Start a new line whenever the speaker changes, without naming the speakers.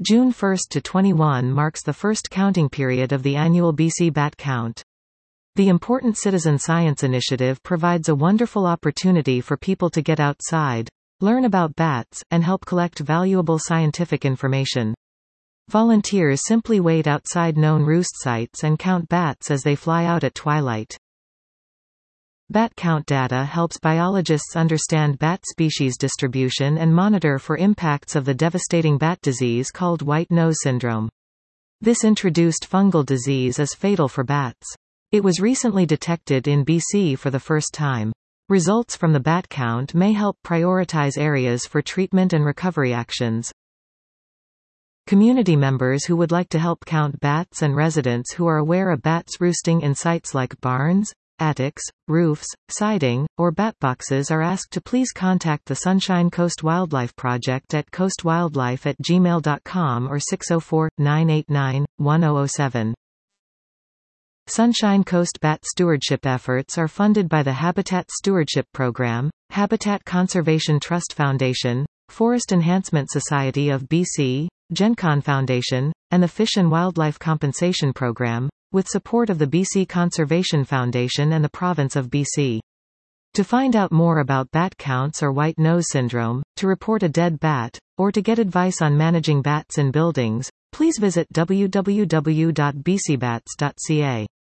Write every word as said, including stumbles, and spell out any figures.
June first to twenty-first marks the first counting period of the annual B C bat count. The Important Citizen Science Initiative provides a wonderful opportunity for people to get outside, learn about bats, and help collect valuable scientific information. Volunteers simply wait outside known roost sites and count bats as they fly out at twilight. Bat count data helps biologists understand bat species distribution and monitor for impacts of the devastating bat disease called white nose syndrome. This introduced fungal disease is fatal for bats. It was recently detected in B C for the first time. Results from the bat count may help prioritize areas for treatment and recovery actions. Community members who would like to help count bats and residents who are aware of bats roosting in sites like barns, attics, roofs, siding, or bat boxes are asked to please contact the Sunshine Coast Wildlife Project at coastwildlife at gmail dot com or six oh four, nine eight nine, one oh oh seven. Sunshine Coast bat stewardship efforts are funded by the Habitat Stewardship Program, Habitat Conservation Trust Foundation, Forest Enhancement Society of B C, GenCon Foundation, and the Fish and Wildlife Compensation Program, with support of the B C Conservation Foundation and the Province of B C. To find out more about bat counts or white nose syndrome, to report a dead bat, or to get advice on managing bats in buildings, please visit w w w dot b c bats dot c a.